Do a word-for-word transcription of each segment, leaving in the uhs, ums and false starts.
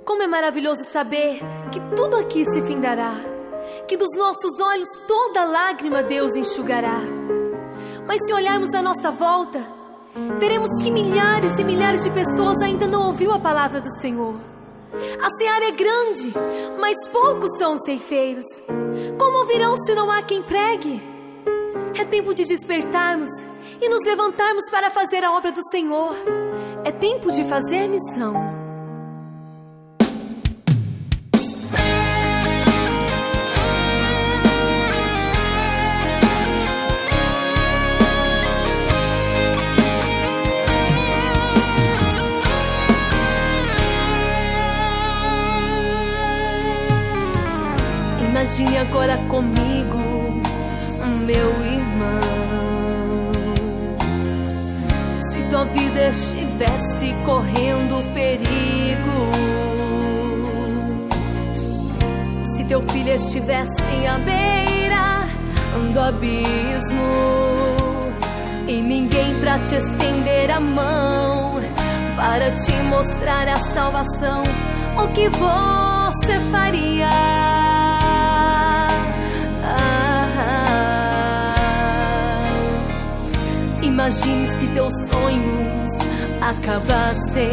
Como é maravilhoso saber que tudo aqui se findará, que dos nossos olhos toda lágrima Deus enxugará. Mas se olharmos à nossa volta, veremos que milhares e milhares de pessoas ainda não ouviu a palavra do Senhor. A seara é grande, mas poucos são os ceifeiros. Como ouvirão se não há quem pregue? É tempo de despertarmos e nos levantarmos para fazer a obra do Senhor. É tempo de fazer missão. Imagine agora comigo, meu irmão, se tua vida estivesse correndo perigo, se teu filho estivesse à beira do abismo e ninguém pra te estender a mão, para te mostrar a salvação, o que você faria? Imagine se teus sonhos acabassem,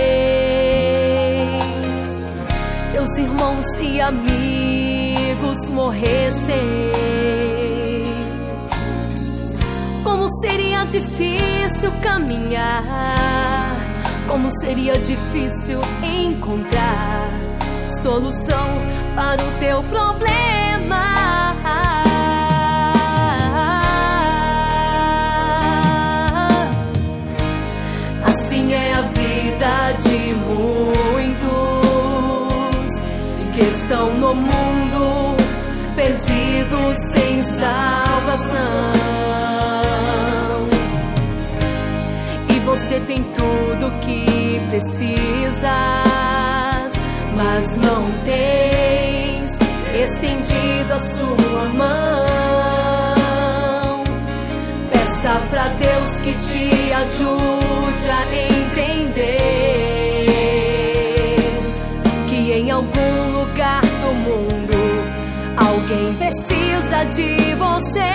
teus irmãos e amigos morressem. Como seria difícil caminhar, como seria difícil encontrar solução para o teu problema. Assim é a vida de muitos que estão no mundo perdidos sem salvação. E você tem tudo que precisas, mas não tens estendido a sua mão. Peça pra Deus que te ajude a entender que em algum lugar do mundo alguém precisa de você.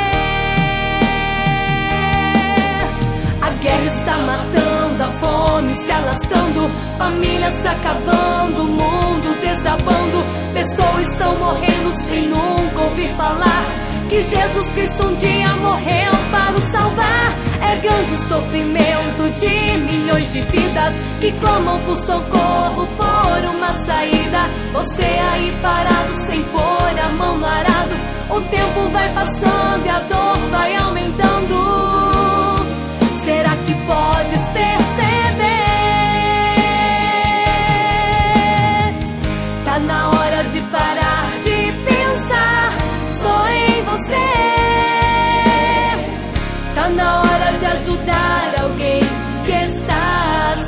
A guerra está matando, a fome se alastrando, famílias se acabando, o mundo desabando, pessoas estão morrendo sem nunca ouvir falar que Jesus Cristo um dia morreu para nos salvar. É grande o sofrimento de milhões de vidas que clamam por socorro, por uma saída. Você aí parado sem pôr a mão no arado, o tempo vai passando e a dor vai aumentando. Será que podes perceber? Tá na hora de parar de pensar só em você. Tá na hora de ajudar alguém que está a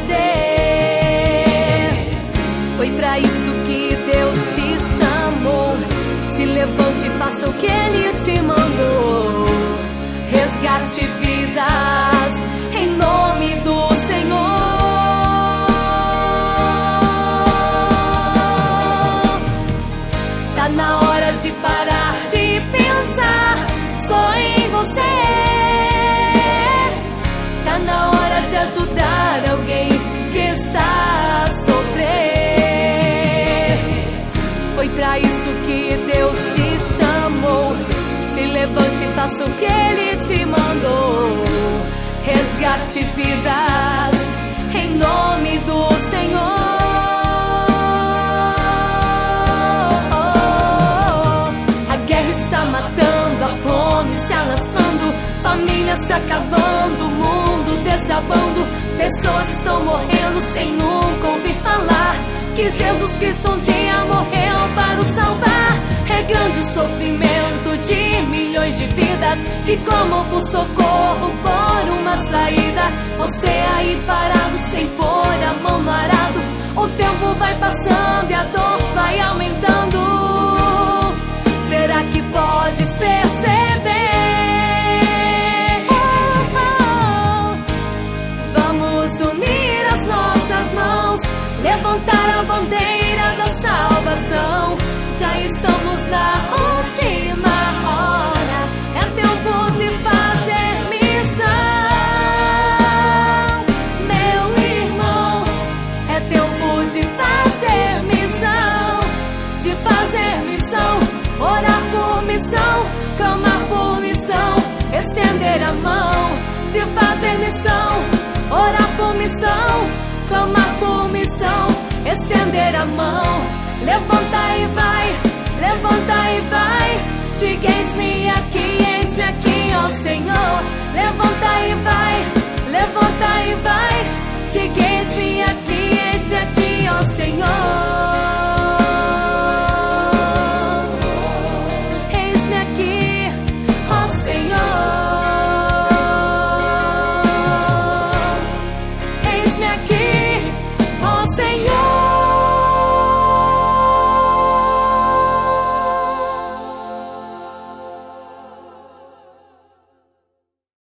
sofrer. Foi pra isso que Deus te chamou. Se levante e faça o que Ele te mandou. Resgate vidas em nome do Senhor. Tá na hora de parar de pensar só em você. Tá na hora de ajudar alguém que está a sofrer. Foi pra isso que Deus te chamou. Se levante e faça o que Ele te mandou. Resgate vidas em nome do Senhor. A guerra está matando, a fome se alastrando, famílias se acabando, o mundo desabando, pessoas estão morrendo sem nunca ouvir falar que Jesus Cristo um dia morreu para nos salvar. É grande o sofrimento de milhões de vidas que clamam por socorro, por uma saída. Você aí parado sem pôr a mão no arado, o tempo vai passando e a dor vai aumentando. Será que podes perceber? Oh, oh. Vamos unir as nossas mãos, levantar a bandeira da salvação. Já estamos na última hora, é tempo de fazer missão. Meu irmão, é tempo de fazer missão, de fazer missão, orar por missão, clamar por missão, estender a mão, de fazer missão, orar por missão, clamar por missão, estender a mão. Levanta e vai, levanta e vai, diga eis-me aqui, eis-me aqui, ó Senhor. Levanta e vai, levanta e vai,